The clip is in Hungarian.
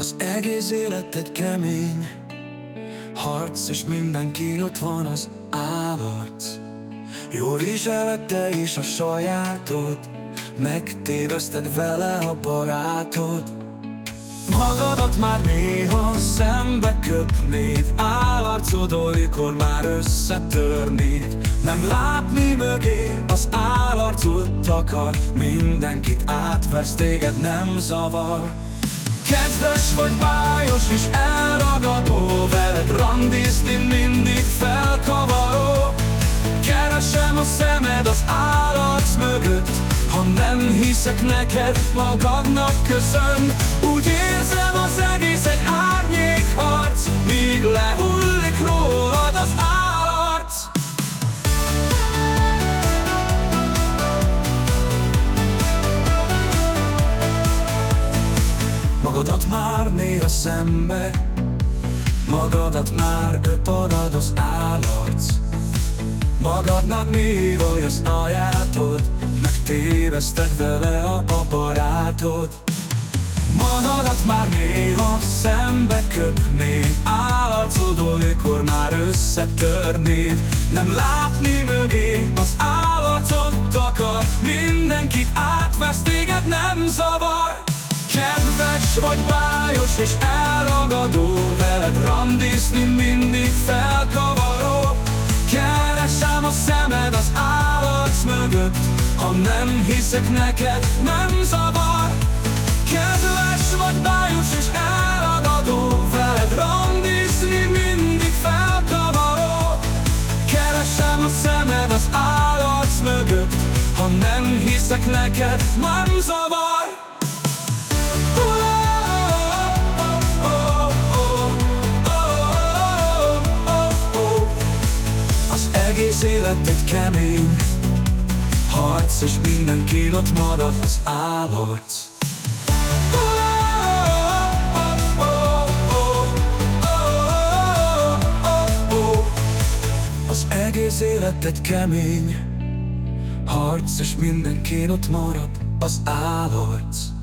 Az egész élet egy kemény harc, és mindenki ott van az állarc. Jól viseled is a sajátod, megtéveszted vele a barátod. Magadat már néha szembe köpnéd, állarcod olykor már összetörnéd. Nem látni mögé, az állarcod takar, mindenkit átversz, téged nem zavar. Kedves vagy, bájos és elragadó, veled randizni mindig felkavaró. Keresem a szemed az állarc mögött, ha nem hiszek neked, magadnak köszönj. Úgy érzem, az egész egy árnyékharc, míg lehullik rólad az állarc. Magadat már néha szembe, magadat már öparad az állarc. Magadnak mi vagy az ajátod, megtéveszted vele a barátod. Magadat már néha szembe köpnéd, állarcod olykor már összetörnéd. Nem látni mögé, az állarcod takar, mindenkit átvesz, téged nem zavar. Kedves vagy, bájos és elragadó, veled randizni mindig felkavaró. Keresem a szemed az állarc mögött, ha nem hiszek neked, nem zavar. Kedves vagy, bájos és elragadó, veled randizni mindig felkavaró. Keresem a szemed az állarc mögött, ha nem hiszek neked, nem zavar. Egész élet egy kemény harc, és mindenki ott marad az állarc. Az egész élet egy kemény harc, és mindenki ott marad az állarc.